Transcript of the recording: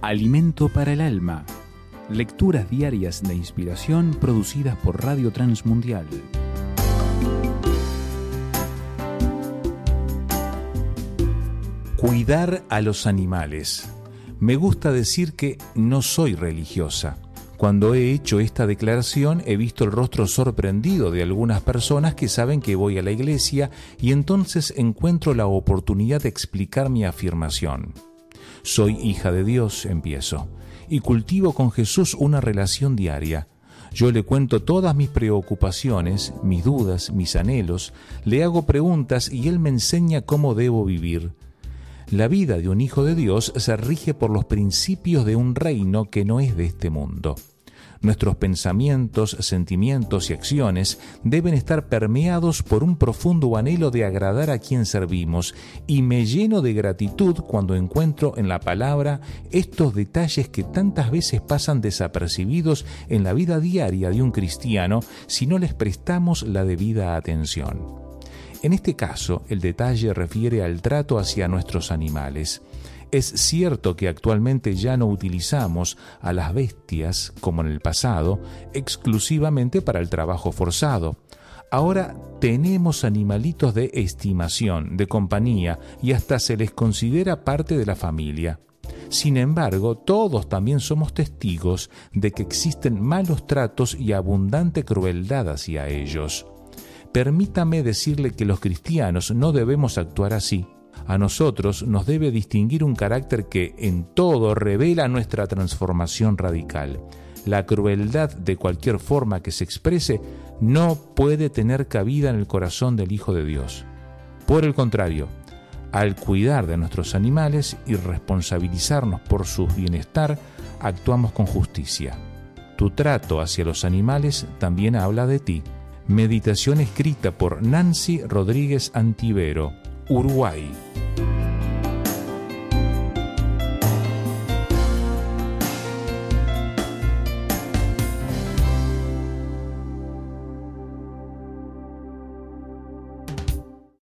Alimento para el alma. Lecturas diarias de inspiración producidas por Radio Transmundial. Cuidar a los animales. Me gusta decir que no soy religiosa. Cuando he hecho esta declaración he visto el rostro sorprendido de algunas personas que saben que voy a la iglesia y entonces encuentro la oportunidad de explicar mi afirmación. Soy hija de Dios, empiezo, y cultivo con Jesús una relación diaria. Yo le cuento todas mis preocupaciones, mis dudas, mis anhelos, le hago preguntas y Él me enseña cómo debo vivir. La vida de un hijo de Dios se rige por los principios de un reino que no es de este mundo. Nuestros pensamientos, sentimientos y acciones deben estar permeados por un profundo anhelo de agradar a quien servimos, y me lleno de gratitud cuando encuentro en la palabra estos detalles que tantas veces pasan desapercibidos en la vida diaria de un cristiano si no les prestamos la debida atención. En este caso, el detalle refiere al trato hacia nuestros animales. Es cierto que actualmente ya no utilizamos a las bestias, como en el pasado, exclusivamente para el trabajo forzado. Ahora tenemos animalitos de estimación, de compañía, y hasta se les considera parte de la familia. Sin embargo, todos también somos testigos de que existen malos tratos y abundante crueldad hacia ellos. Permítame decirle que los cristianos no debemos actuar así. A nosotros nos debe distinguir un carácter que en todo revela nuestra transformación radical. La crueldad, de cualquier forma que se exprese, no puede tener cabida en el corazón del Hijo de Dios. Por el contrario, al cuidar de nuestros animales y responsabilizarnos por su bienestar, actuamos con justicia. Tu trato hacia los animales también habla de ti. Meditación escrita por Nancy Rodríguez Antivero, Uruguay.